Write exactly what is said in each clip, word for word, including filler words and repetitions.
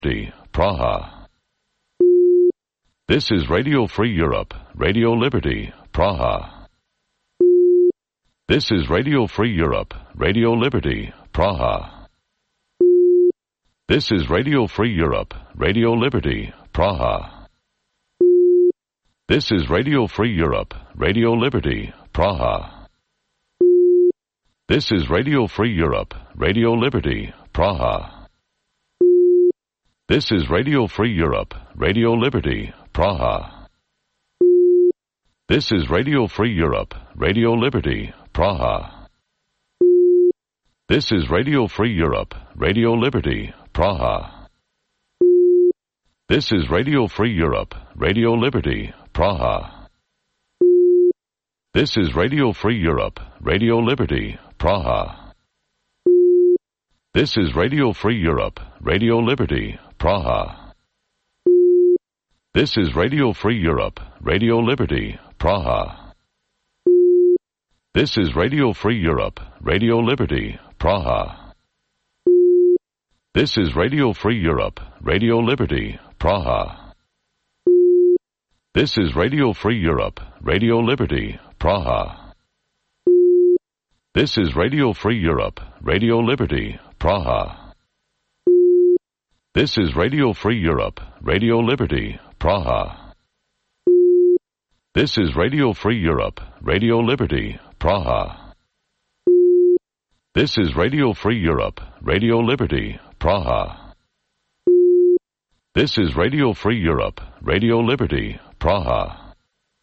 Praha. This is Radio Free Europe, Radio Liberty, Praha. This is Radio Free Europe, Radio Liberty, Praha. This is Radio Free Europe, Radio Liberty, Praha. This is Radio Free Europe, Radio Liberty, Praha. This is Radio Free Europe, Radio Liberty, Praha. This is Radio Free Europe, Radio Liberty, Praha. This is Radio Free Europe, Radio Liberty, Praha. This is Radio Free Europe, Radio Liberty, Praha. This is Radio Free Europe, Radio Liberty, Praha. This is Radio Free Europe, Radio Liberty, Praha. This is Radio Free Europe, Radio Liberty, Praha. This is Radio Free Europe, Radio Liberty, Praha. This is Radio Free Europe, Radio Liberty, Praha. This is Radio Free Europe, Radio Liberty, Praha. This is Radio Free Europe, Radio Liberty, Praha. This is Radio Free Europe, Radio Liberty, Praha. This is Radio Free Europe, Radio Liberty, Praha. This is Radio Free Europe, Radio Liberty, Praha. This is Radio Free Europe, Radio Liberty, Praha. This is Radio Free Europe, Radio Liberty, Praha.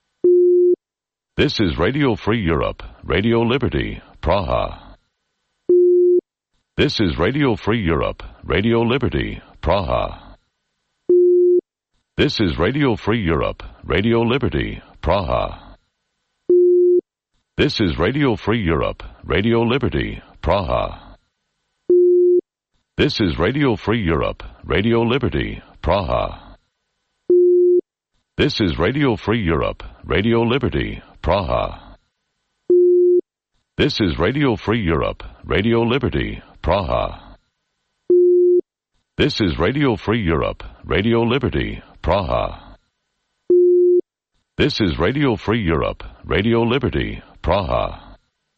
This is Radio Free Europe, Radio Liberty, Praha. This is Radio Free Europe, Radio Liberty, Praha. This is Radio Free Europe, Radio Liberty, Praha. This is Radio Free Europe, Radio Liberty, Praha. This is Radio Free Europe, Radio Liberty, Praha. This is Radio Free Europe, Radio Liberty, Praha. This is Radio Free Europe, Radio Liberty, Praha. This is Radio Free Europe, Radio Liberty, Praha. This is Radio Free Europe, Radio Liberty, Praha.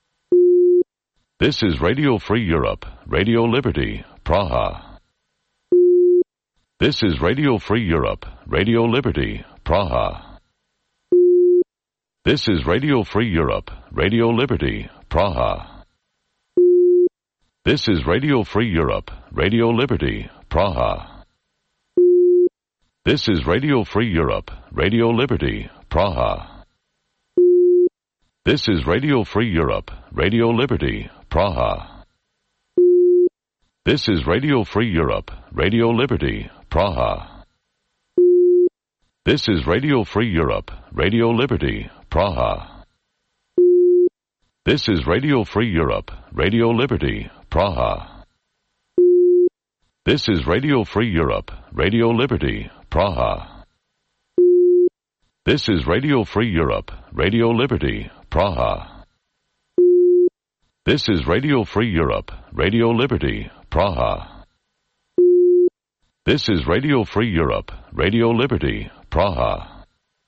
This is Radio Free Europe, Radio Liberty, Praha. This is Radio Free Europe, Radio Liberty, Praha. This is Radio Free Europe, Radio Liberty, Praha. This is Radio Free Europe, Radio Liberty, Praha. This is Radio Free Europe, Radio Liberty, Praha. This is Radio Free Europe, Radio Liberty, Praha. This is Radio Free Europe, Radio Liberty, Praha. This is Radio Free Europe, Radio Liberty, Praha. This is Radio Free Europe, Radio Liberty, Praha. This is Radio Free Europe, Radio Liberty, Praha. This is Radio Free Europe, Radio Liberty, Praha. This is Radio Free Europe, Radio Liberty, Praha. This is Radio Free Europe, Radio Liberty, Praha.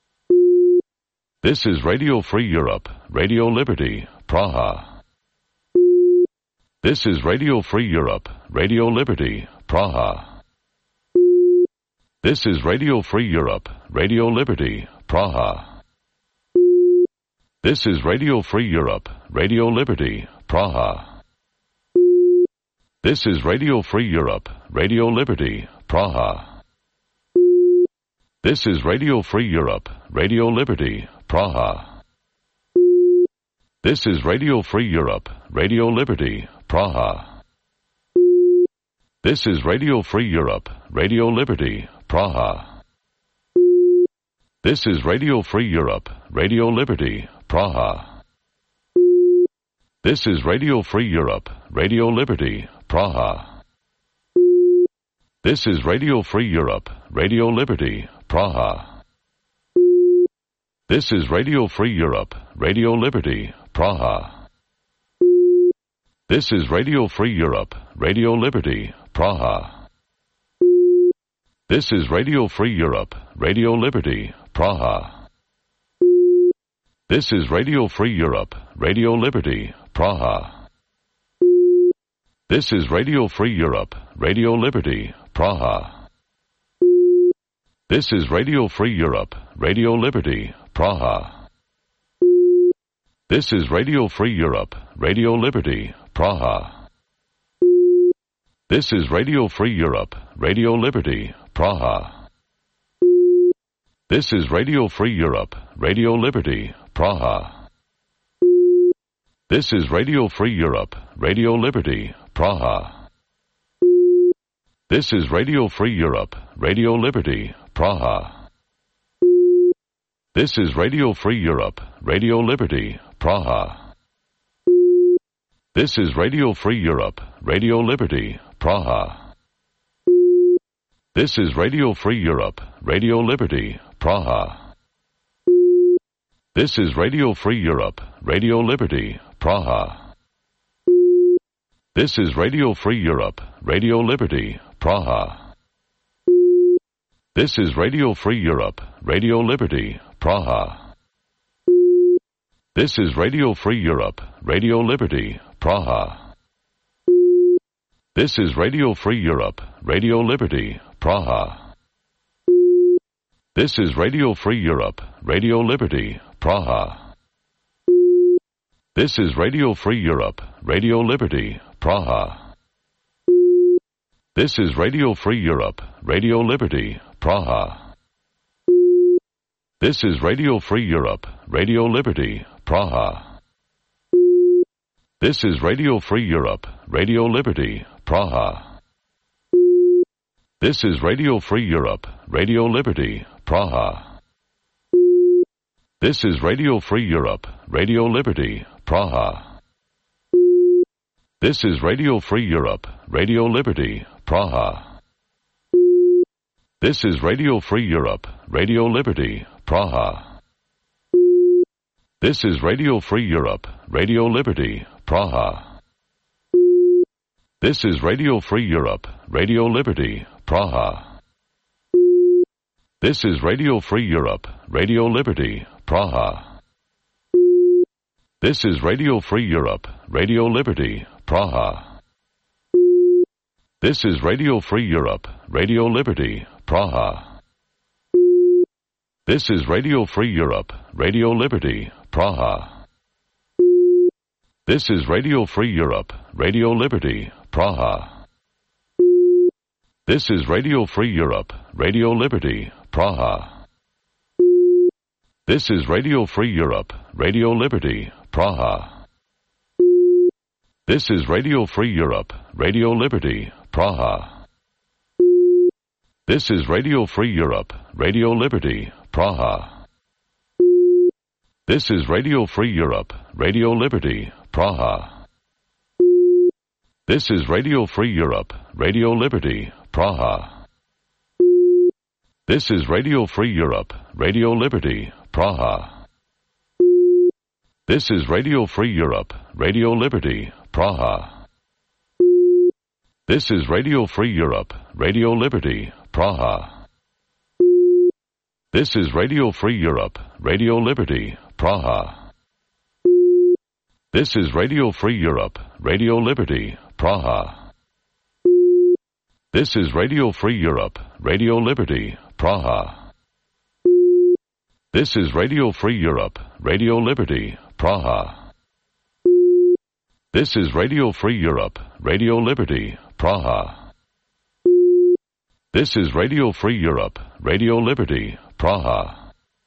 This is Radio Free Europe, Radio Liberty, Praha. This is Radio Free Europe, Radio Liberty, Praha. This is Radio Free Europe, Radio Liberty, Praha. This is Radio Free Europe, Radio Liberty, Praha. This is Radio Free Europe, Radio Liberty, Praha. This is Radio Free Europe, Radio Liberty, Praha. This is Radio Free Europe, Radio Liberty, Praha. This is Radio Free Europe, Radio Liberty, Praha. This is Radio Free Europe, Radio Liberty, Praha. This is Radio Free Europe, Radio Liberty, Praha. This is Radio Free Europe, Radio Liberty, Praha. This is Radio Free Europe, Radio Liberty, Praha. This is Radio Free Europe, Radio Liberty, Praha. This is Radio Free Europe, Radio Liberty, Praha. This is Radio Free Europe, Radio Liberty, Praha. This is Radio Free Europe, Radio Liberty, Praha. This is Radio Free Europe, Radio Liberty, Praha. This is Radio Free Europe, Radio Liberty, Praha. This is Radio Free Europe, Radio Liberty, Praha. This is Radio Free Europe, Radio Liberty, Praha. This is Radio Free Europe, Radio Liberty, Praha. This is Radio Free Europe, Radio Liberty, Praha. This is Radio Free Europe, Radio Liberty, Praha. This is Radio Free Europe, Radio Liberty, Praha. This is Radio Free Europe, Radio Liberty, Praha. This is Radio Free Europe, Radio Liberty, Praha. This is Radio Free Europe, Radio Liberty, Praha. This is Radio Free Europe, Radio Liberty, Praha. This is Radio Free Europe, Radio Liberty, Praha. This is Radio Free Europe, Radio Liberty, Praha. This is Radio Free Europe, Radio Liberty, Praha. This is Radio Free Europe, Radio Liberty, Praha. This is Radio Free Europe, Radio Liberty, Praha. This is Radio Free Europe, Radio Liberty, Praha. This is Radio Free Europe, Radio Liberty, Praha. This is Radio Free Europe, Radio Liberty, Praha. This is Radio Free Europe, Radio Liberty, Praha. This is Radio Free Europe, Radio Liberty, Praha. This is Radio Free Europe, Radio Liberty, Praha. This is Radio Free Europe, Radio Liberty, Praha. This is Radio Free Europe, Radio Liberty, Praha. This is Radio Free Europe, Radio Liberty, Praha. This is Radio Free Europe, Radio Liberty, Praha. This is Radio Free Europe, Radio Liberty, Praha. This is Radio Free Europe, Radio Liberty, Praha. This is Radio Free Europe, Radio Liberty, Praha. This is Radio Free Europe, Radio Liberty, Praha. This is Radio Free Europe, Radio Liberty, Praha. This is Radio Free Europe, Radio Liberty, Praha. This is Radio Free Europe, Radio Liberty, Praha. This is Radio Free Europe, Radio Liberty, Praha. This is Radio Free Europe, Radio Liberty, Praha. This is Radio Free Europe, Radio Liberty, Praha. This is Radio Free Europe, Radio Liberty, Praha. This is Radio Free Europe, Radio Liberty, Praha. This is Radio Free Europe, Radio Liberty, Praha. This is Radio Free Europe, Radio Liberty, Praha. This is Radio Free Europe, Radio Liberty, Praha. This is Radio Free Europe, Radio Liberty, Praha. This is Radio Free Europe, Radio Liberty, Praha. This is Radio Free Europe, Radio Liberty, Praha.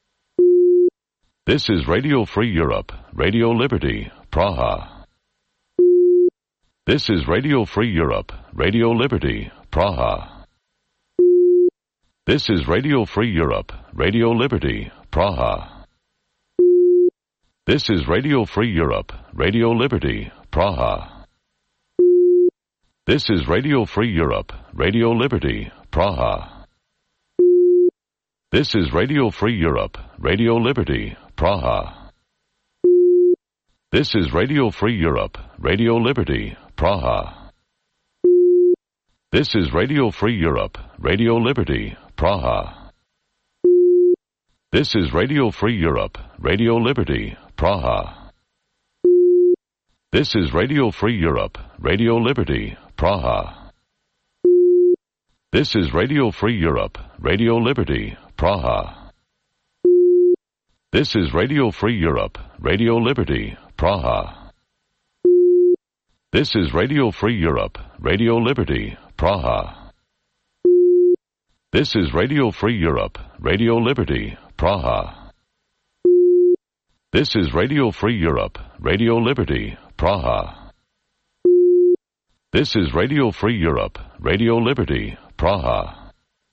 This is Radio Free Europe, Radio Liberty, Praha. This is Radio Free Europe, Radio Liberty, Praha. This is Radio Free Europe, Radio Liberty, Praha. This is Radio Free Europe, Radio Liberty, Praha. This is Radio Free Europe, Radio Liberty, Praha. This is Radio Free Europe, Radio Liberty, Praha. This is Radio Free Europe, Radio Liberty, Praha. This is Radio Free Europe, Radio Liberty, Praha. This is Radio Free Europe, Radio Liberty, Praha. This is Radio Free Europe, Radio Liberty, Praha. This is Radio Free Europe, Radio Liberty, Praha. This is Radio Free Europe, Radio Liberty, Praha. This is Radio Free Europe, Radio Liberty, Praha. This is Radio Free Europe, Radio Liberty, Praha. This is Radio Free Europe, Radio Liberty, Praha. This is Radio Free Europe, Radio Liberty, Praha.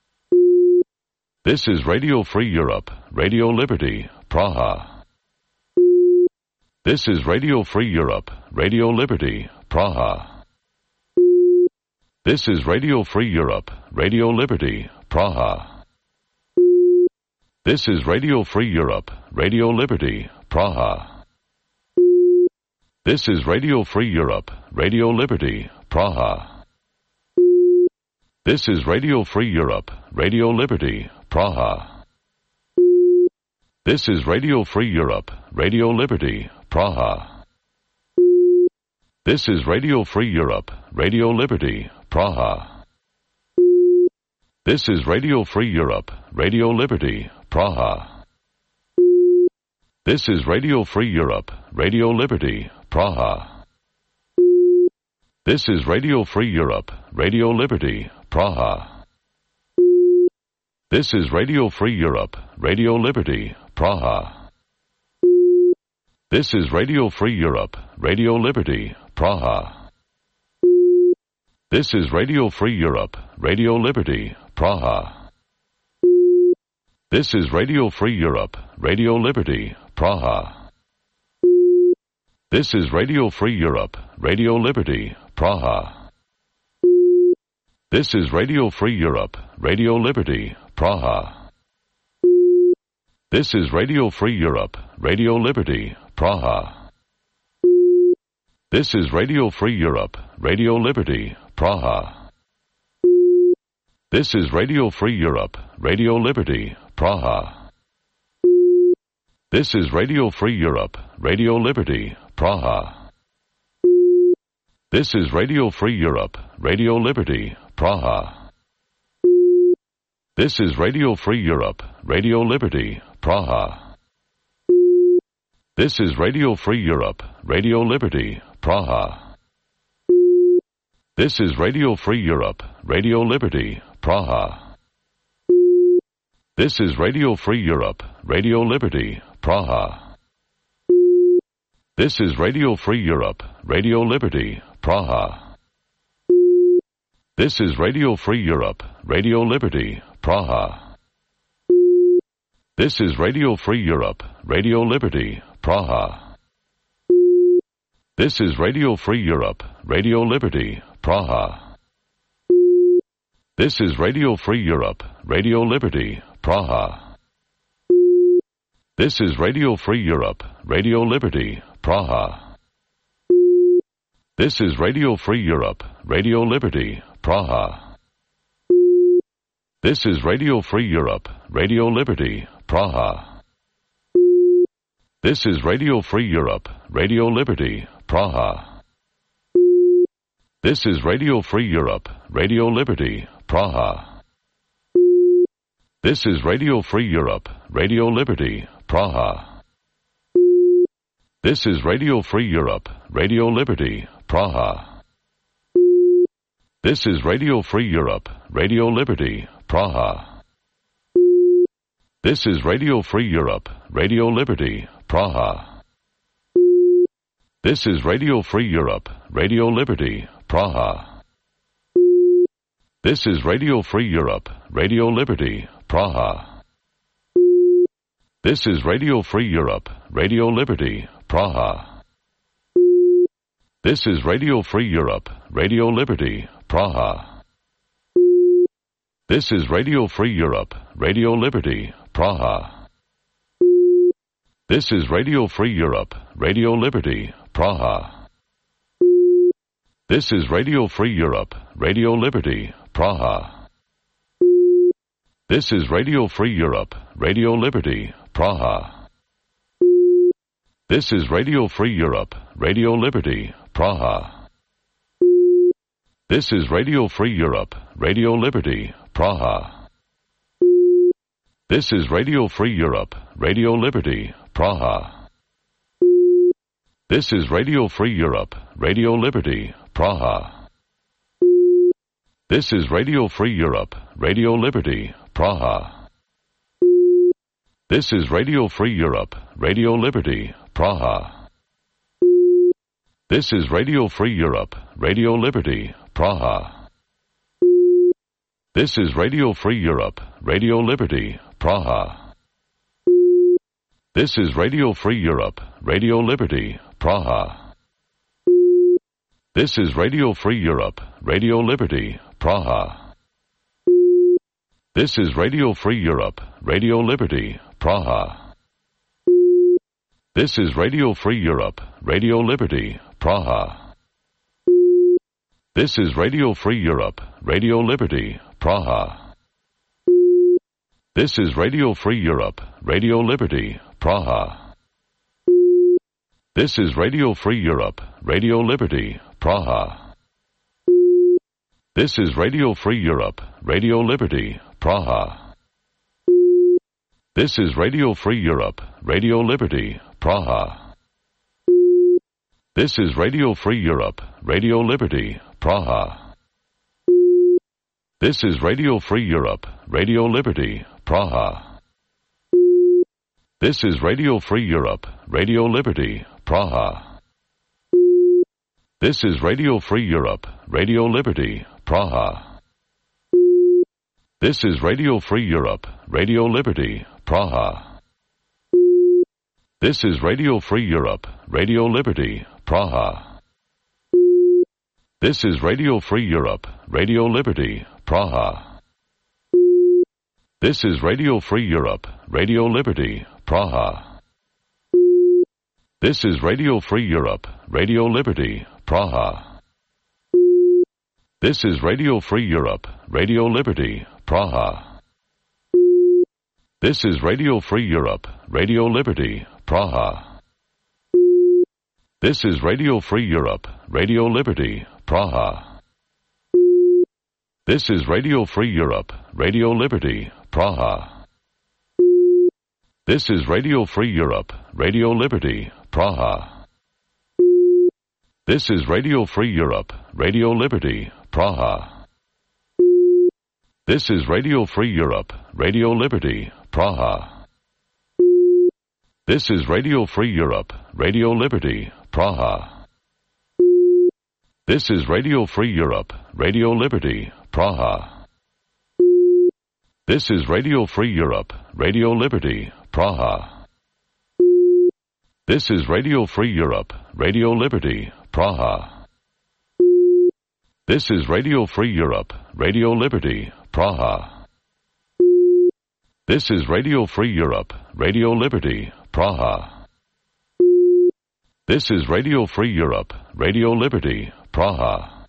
This is Radio Free Europe, Radio Liberty, Praha. This is Radio Free Europe, Radio Liberty, Praha. This is Radio Free Europe, Radio Liberty, Praha. This is Radio Free Europe, Radio Liberty, Praha. This is Radio Free Europe, Radio Liberty, Praha. This is Radio Free Europe, Radio Liberty, Praha. This is Radio Free Europe, Radio Liberty, Praha. This is Radio Free Europe, Radio Liberty, Praha. This is Radio Free Europe, Radio Liberty, Praha. This is Radio Free Europe, Radio Liberty, Praha. This is Radio Free Europe, Radio Liberty, Praha. This is Radio Free Europe, Radio Liberty, Praha. This is Radio Free Europe, Radio Liberty, Praha. This is Radio Free Europe, Radio Liberty, Praha. This is Radio Free Europe, Radio Liberty, Praha. This is Radio Free Europe, Radio Liberty, Praha. This is Radio Free Europe, Radio Liberty, Praha. This is Radio Free Europe, Radio Liberty, Praha. This is Radio Free Europe, Radio Liberty, Praha. This is Radio Free Europe, Radio Liberty, Praha. This is Radio Free Europe, Radio Liberty, Praha. This is Radio Free Europe, Radio Liberty, Praha. This is Radio Free Europe, Radio Liberty, Praha. This is Radio Free Europe, Radio Liberty, Praha. This is Radio Free Europe, Radio Liberty, Praha. This is Radio Free Europe, Radio Liberty, Praha. This is Radio Free Europe, Radio Liberty, Praha. This is Radio Free Europe, Radio Liberty, Praha. This is Radio Free Europe, Radio Liberty, Praha. This is Radio Free Europe, Radio Liberty, Praha. This is Radio Free Europe, Radio Liberty, Praha. This is Radio Free Europe, Radio Liberty, Praha. This is Radio Free Europe, Radio Liberty, Praha. This is Radio Free Europe, Radio Liberty, Praha. This is Radio Free Europe, Radio Liberty, Praha. This is Radio Free Europe, Radio Liberty, Praha. This is Radio Free Europe, Radio Liberty, Praha. This is Radio Free Europe, Radio Liberty, Praha. This is Radio Free Europe, Radio Liberty, Praha. This is Radio Free Europe, Radio Liberty, Praha. This is Radio Free Europe, Radio Liberty, Praha. This is Radio Free Europe, Radio Liberty, Praha. This is Radio Free Europe, Radio Liberty, Praha. This is Radio Free Europe, Radio Liberty, Praha. This is Radio Free Europe, Radio Liberty, Praha. This is Radio Free Europe, Radio Liberty, Praha. This is Radio Free Europe, Radio Liberty, Praha. This is Radio Free Europe, Radio Liberty, Praha. This is Radio Free Europe, Radio Liberty, Praha. This is Radio Free Europe, Radio Liberty, Praha. This is Radio Free Europe, Radio Liberty, Praha. This is Radio Free Europe, Radio Liberty, Praha. This is Radio Free Europe, Radio Liberty, Praha. This is Radio Free Europe, Radio Liberty, Praha. This is Radio Free Europe, Radio Liberty, Praha. This is Radio Free Europe, Radio Liberty, Praha. This is Radio Free Europe, Radio Liberty, Praha. This is Radio Free Europe, Radio Liberty, Praha. This is Radio Free Europe, Radio Liberty, Praha. This is Radio Free Europe, Radio Liberty, Praha. This is Radio Free Europe, Radio Liberty, Praha. This is Radio Free Europe, Radio Liberty, Praha. This is Radio Free Europe, Radio Liberty, Praha. This is Radio Free Europe, Radio Liberty, Praha. This is Radio Free Europe, Radio Liberty, Praha. This is Radio Free Europe, Radio Liberty, Praha. This is Radio Free Europe, Radio Liberty, Praha. This is Radio Free Europe, Radio Liberty, Praha. This is Radio Free Europe, Radio Liberty, Praha. This is Radio Free Europe, Radio Liberty, Praha. This is Radio Free Europe, Radio Liberty, Praha. This is Radio Free Europe, Radio Liberty, Praha. This is Radio Free Europe, Radio Liberty, Praha. This is Radio Free Europe, Radio Liberty, Praha. This is Radio Free Europe, Radio Liberty, Praha. This is Radio Free Europe, Radio Liberty, Praha. This is Radio Free Europe, Radio Liberty, Praha. This is Radio Free Europe, Radio Liberty, Praha. This is Radio Free Europe, Radio Liberty, Praha. This is Radio Free Europe, Radio Liberty, Praha. This is Radio Free Europe, Radio Liberty, Praha. This is Radio Free Europe, Radio Liberty, Praha. This is Radio Free Europe, Radio Liberty, Praha. This is Radio Free Europe, Radio Liberty, Praha. This is Radio Free Europe, Radio Liberty, Praha. This is Radio Free Europe, Radio Liberty, Praha. This is Radio Free Europe, Radio Liberty, Praha. This is Radio Free Europe, Radio Liberty, Praha.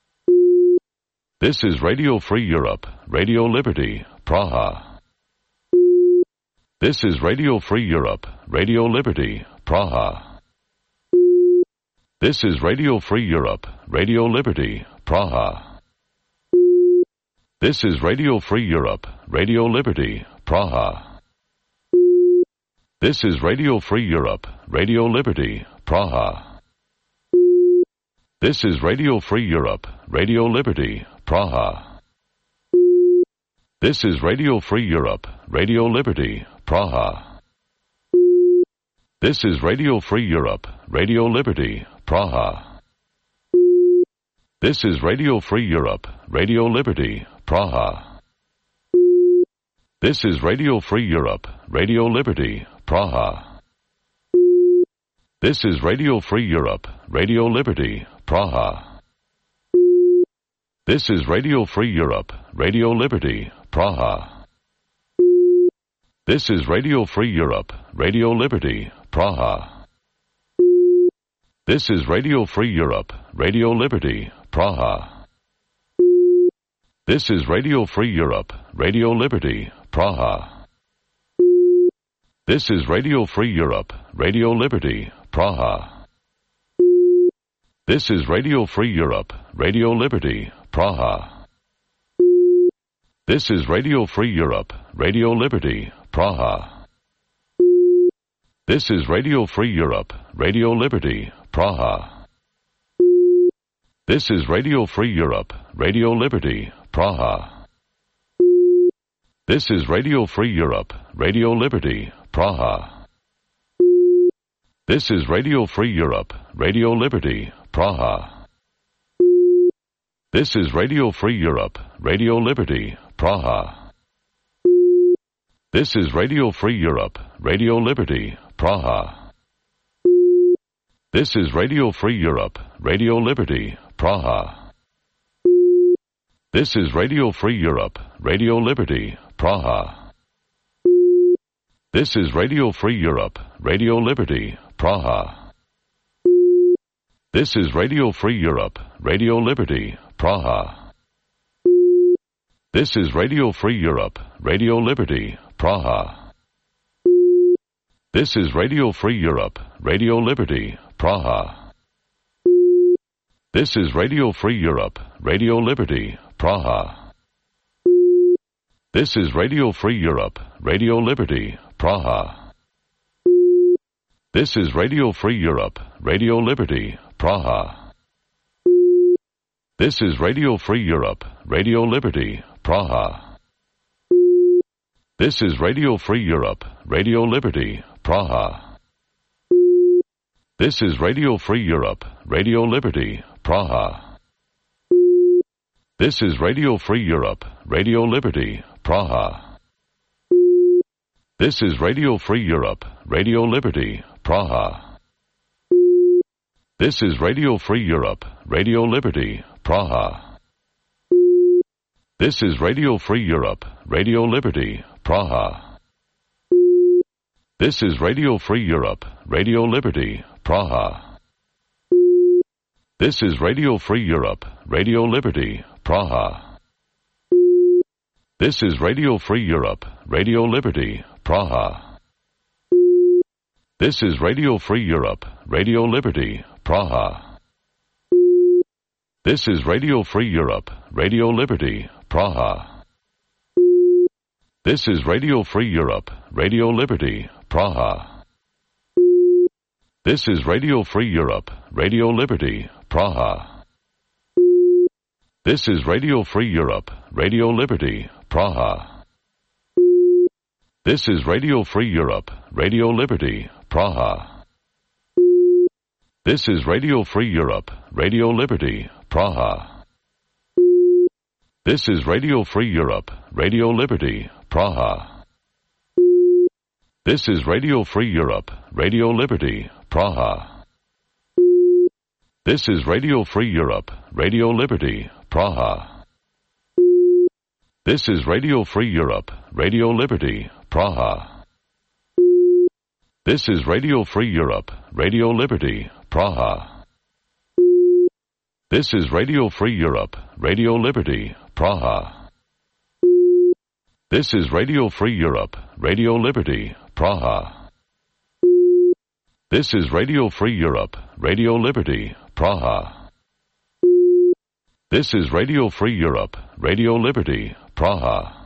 This is Radio Free Europe, Radio Liberty, Praha. This is Radio Free Europe, Radio Liberty, Praha. This is Radio Free Europe, Radio Liberty, Praha. This is Radio Free Europe, Radio Liberty, Praha. This is Radio Free Europe, Radio Liberty, Praha. This is Radio Free Europe, Radio Liberty, Praha. This is Radio Free Europe, Radio Liberty, Praha. This is Radio Free Europe, Radio Liberty, Praha. This is Radio Free Europe, Radio Liberty, Praha. This is Radio Free Europe, Radio Liberty, Praha. This is Radio Free Europe, Radio Liberty, Praha. This is Radio Free Europe, Radio Liberty, Praha. This is Radio Free Europe, Radio Liberty, Praha. This is Radio Free Europe, Radio Liberty, Praha. This is Radio Free Europe, Radio Liberty, Praha. This is Radio Free Europe, Radio Liberty, Praha. This is Radio Free Europe, Radio Liberty, Praha. This is Radio Free Europe, Radio Liberty, Praha. This is Radio Free Europe, Radio Liberty, Praha. This is Radio Free Europe, Radio Liberty, Praha. This is Radio Free Europe, Radio Liberty, Praha. This is Radio Free Europe, Radio Liberty, Praha. This is Radio Free Europe, Radio Liberty, Praha. This is Radio Free Europe, Radio Liberty, Praha. This is Radio Free Europe, Radio Liberty, Praha. This is Radio Free Europe, Radio Liberty, Praha. This is Radio Free Europe, Radio Liberty, Praha. This is Radio Free Europe, Radio Liberty, Praha. This is Radio Free Europe, Radio Liberty, Praha. This is Radio Free Europe, Radio Liberty, Praha. This is Radio Free Europe, Radio Liberty, Praha. This is Radio Free Europe, Radio Liberty, Praha. This is Radio Free Europe, Radio Liberty, Praha. This is Radio Free Europe, Radio Liberty, Praha. This is Radio Free Europe, Radio Liberty, Praha. This is Radio Free Europe, Radio Liberty, Praha. This is Radio Free Europe, Radio Liberty, Praha. This is Radio Free Europe, Radio Liberty, Praha. This is Radio Free Europe, Radio Liberty, Praha. This is Radio Free Europe, Radio Liberty, Praha. This is Radio Free Europe, Radio Liberty, Praha. This is Radio Free Europe, Radio Liberty, Praha. This is Radio Free Europe, Radio Liberty, Praha. This is Radio Free Europe, Radio Liberty, Praha. This is Radio Free Europe, Radio Liberty, Praha. This is Radio Free Europe, Radio Liberty, Praha. This is Radio Free Europe, Radio Liberty, Praha. This is Radio Free Europe, Radio Liberty, Praha. This is Radio Free Europe, Radio Liberty, Praha. This is Radio Free Europe, Radio Liberty, Praha. This is Radio Free Europe, Radio Liberty, Praha. This is Radio Free Europe, Radio Liberty, Praha. This is Radio Free Europe, Radio Liberty, Praha. This is Radio Free Europe, Radio Liberty, Praha. This is Radio Free Europe, Radio Liberty, Praha. This is Radio Free Europe, Radio Liberty, Praha. This is Radio Free Europe, Radio Liberty, Praha. This is Radio Free Europe, Radio Liberty, Praha. This is Radio Free Europe, Radio Liberty, Praha.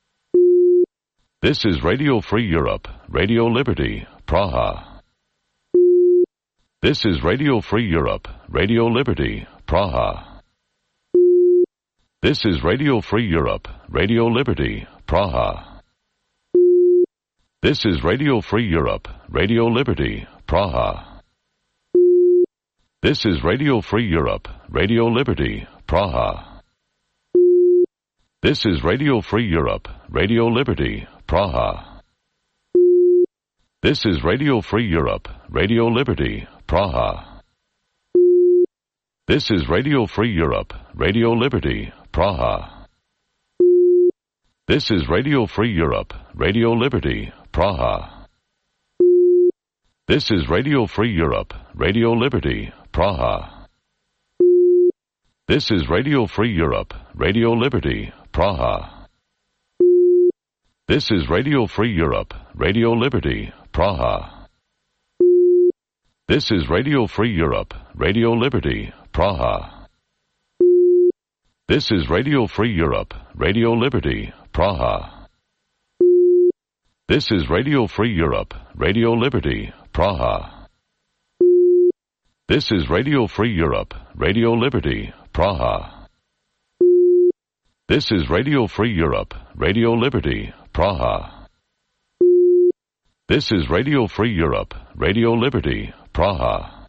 This is Radio Free Europe, Radio Liberty, Praha. This is Radio Free Europe, Radio Liberty, Praha. This is Radio Free Europe, Radio Liberty, Praha. This is Radio Free Europe, Radio Liberty, Praha. This is Radio Free Europe, Radio Liberty, Praha. This is Radio Free Europe, Radio Liberty, Praha. This is Radio Free Europe, Radio Liberty, Praha. This is Radio Free Europe, Radio Liberty, Praha. This is Radio Free Europe, Radio Liberty, Praha. This is Radio Free Europe, Radio Liberty, Praha. This is Radio Free Europe, Radio Liberty, Praha. This is Radio Free Europe, Radio Liberty, Praha. This is Radio Free Europe, Radio Liberty, Praha. This is Radio Free Europe, Radio Liberty, Praha. This is Radio Free Europe, Radio Liberty, Praha. This is Radio Free Europe, Radio Liberty, Praha. This is Radio Free Europe, Radio Liberty, Praha. This is Radio Free Europe, Radio Liberty, Praha.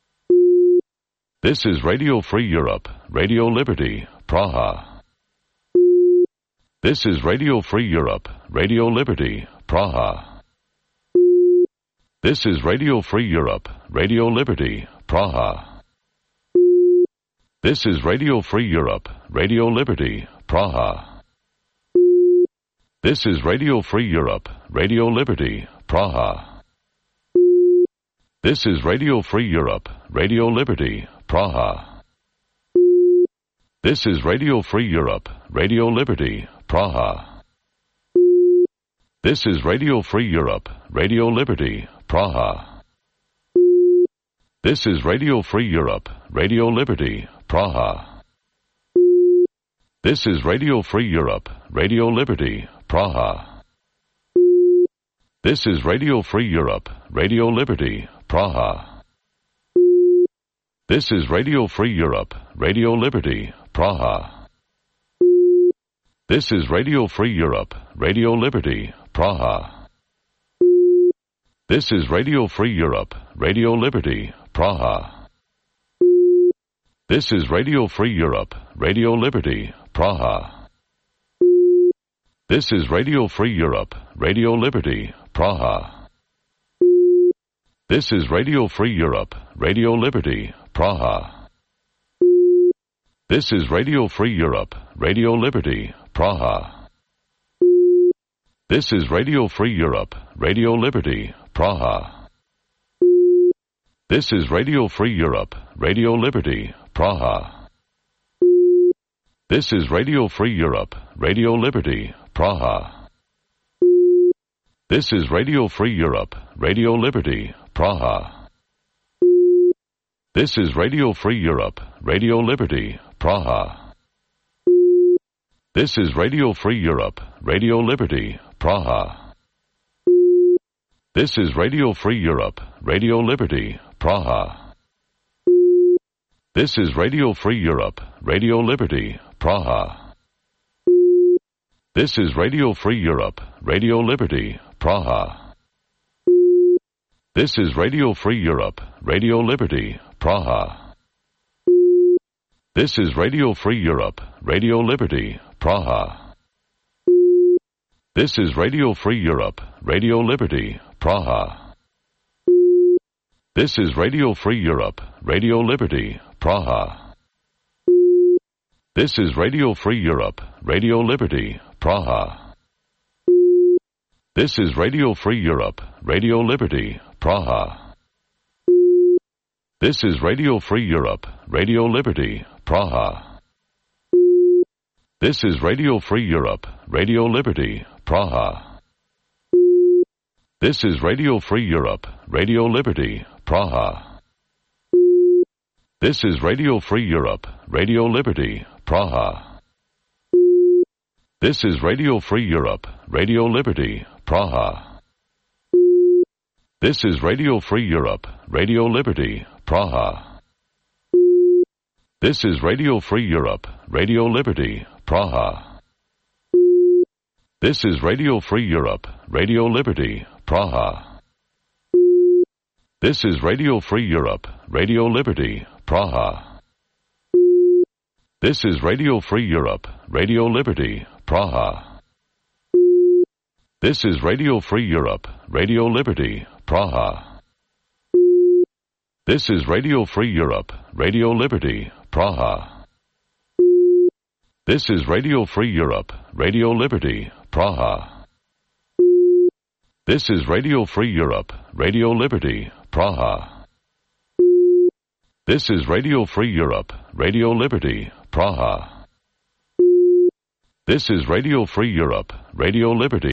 This is Radio Free Europe, Radio Liberty, Praha. This is Radio Free Europe, Radio Liberty, Praha. This is Radio Free Europe, Radio Liberty, Praha. This is Radio Free Europe, Radio Liberty, Praha. This is Radio Free Europe, Radio Liberty, Praha. This is Radio Free Europe, Radio Liberty, Praha. This is Radio Free Europe, Radio Liberty, Praha. This is Radio Free Europe, Radio Liberty, Praha. This is Radio Free Europe, Radio Liberty, Praha. This is Radio Free Europe, Radio Liberty, Praha. This is Radio Free Europe, Radio Liberty, Praha. This is Radio Free Europe, Radio Liberty, Praha. This is Radio Free Europe, Radio Liberty, Praha. This is Radio Free Europe, Radio Liberty, Praha. This is Radio Free Europe, Radio Liberty, Praha. This is Radio Free Europe, Radio Liberty, Praha. This is Radio Free Europe, Radio Liberty, Praha. This is Radio Free Europe, Radio Liberty, Praha. This is Radio Free Europe, Radio Liberty, Praha. This is Radio Free Europe, Radio Liberty, Praha. This is Radio Free Europe, Radio Liberty, Praha. This is Radio Free Europe, Radio Liberty, Praha. This is Radio Free Europe, Radio Liberty, Praha. This is Radio Free Europe, Radio Liberty, Praha. This is Radio Free Europe, Radio Liberty, Praha. This is Radio Free Europe, Radio Liberty, Praha. This is Radio Free Europe, Radio Liberty, Praha. This is Radio Free Europe, Radio Liberty, Praha. This is Radio Free Europe, Radio Liberty, Praha. This is Radio Free Europe, Radio Liberty, Praha. This is Radio Free Europe, Radio Liberty, Praha. This is Radio Free Europe, Radio Liberty, Praha. This is Radio Free Europe, Radio Liberty, Praha. This is Radio Free Europe, Radio Liberty, Praha. This is Radio Free Europe, Radio Liberty, Praha. This is Radio Free Europe, Radio Liberty, Praha. This is Radio Free Europe, Radio Liberty, Praha. This is Radio Free Europe, Radio Liberty, Praha. This is Radio Free Europe, Radio Liberty, Praha. This is Radio Free Europe, Radio Liberty, Praha. This is Radio Free Europe, Radio Liberty, Praha. This is Radio Free Europe, Radio Liberty, Praha. This is Radio Free Europe, Radio Liberty, Praha. This is Radio Free Europe, Radio Liberty, Praha. This is Radio Free Europe, Radio Liberty, Praha. This is Radio Free Europe, Radio Liberty, Praha. This is Radio Free Europe, Radio Liberty, Praha. This is Radio Free Europe, Radio Liberty, Praha. This is Radio Free Europe, Radio Liberty.